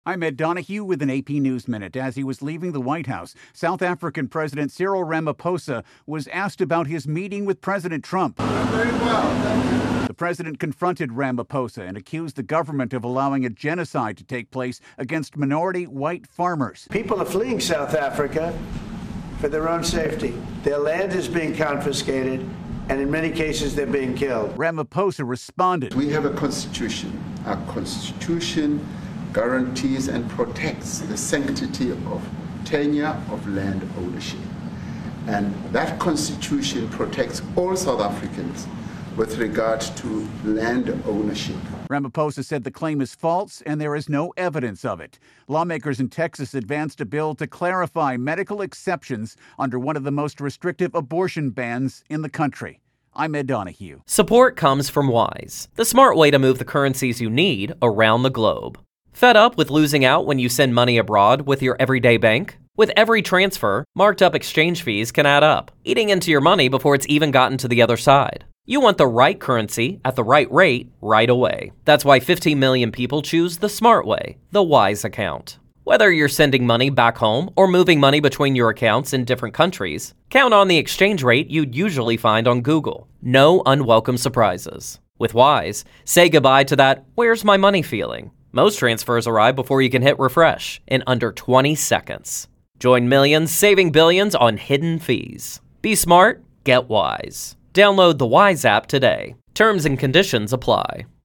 I'm Ed Donahue with an AP News Minute. As he was leaving the White House, South African President Cyril Ramaphosa was asked about his meeting with President Trump. I'm very well, thank you. The president confronted Ramaphosa and accused the government of allowing a genocide to take place against minority white farmers. People are fleeing South Africa for their own safety. Their land is being confiscated, and in many cases, they're being killed. Ramaphosa responded. We have a constitution. Our constitution guarantees and protects the sanctity of tenure of land ownership. And that constitution protects all South Africans with regard to land ownership. Ramaphosa said the claim is false and there is no evidence of it. Lawmakers in Texas advanced a bill to clarify medical exceptions under one of the most restrictive abortion bans in the country. I'm Ed Donahue. Support comes from Wise, the smart way to move the currencies you need around the globe. Fed up with losing out when you send money abroad with your everyday bank? With every transfer, marked up exchange fees can add up, eating into your money before it's even gotten to the other side. You want the right currency at the right rate right away. That's why 15 million people choose the smart way, the Wise account. Whether you're sending money back home or moving money between your accounts in different countries, count on the exchange rate you'd usually find on Google. No unwelcome surprises. With Wise, say goodbye to that "where's my money" feeling. Most transfers arrive before you can hit refresh in under 20 seconds. Join millions saving billions on hidden fees. Be smart, get Wise. Download the Wise app today. Terms and conditions apply.